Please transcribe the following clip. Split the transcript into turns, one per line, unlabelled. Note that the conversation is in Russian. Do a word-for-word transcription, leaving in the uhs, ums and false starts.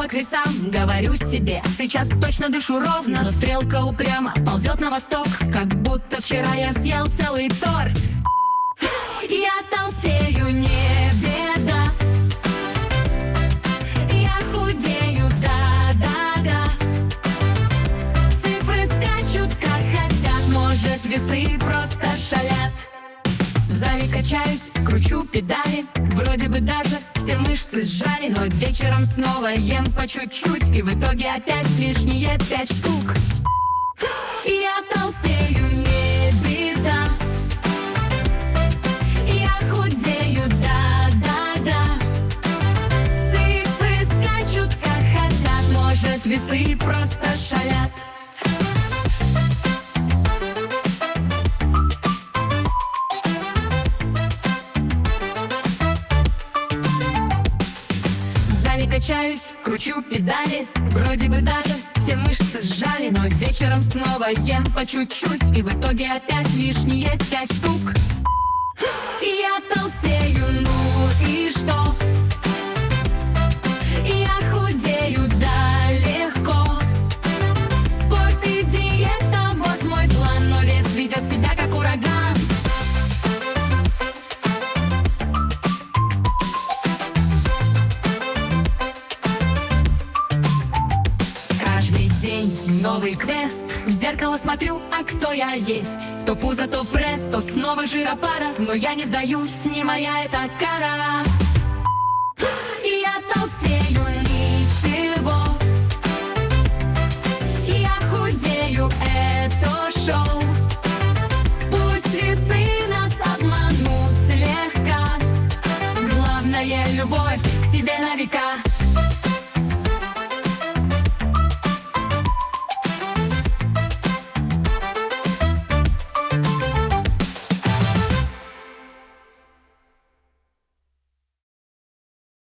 снова к весам. Говорю себе, сейчас точно дышу ровно, но стрелка упрямо ползет на восток, как будто вчера я съел целый торт. Я толстею, не беда, я худею, да-да-да. Цифры скачут, как хотят, может, весы просто шалят. В зале качаюсь, кручу педали, вроде бы даже все мышцы сжали, но вечером снова ем по чуть-чуть, и в итоге опять лишние пять штук. Я толстею, не беда, я худею, да-да-да. Цифры скачут, как хотят, может, весы просто шалят. Качаюсь, кручу педали, вроде бы даже все мышцы сжали, но вечером снова ем по чуть-чуть, и в итоге опять лишние пять штук. Я толстею, ну и что? Я худею, да, легко. Спорт и диета, вот мой план, но вес ведет себя как ураган. Новый квест, в зеркало смотрю, а кто я есть? То пузо, то пресс, то снова жиропара, но я не сдаюсь, не моя эта кара. Я толстею, ничего, я худею, это шоу. Пусть весы нас обманут слегка, главное любовь к себе на века.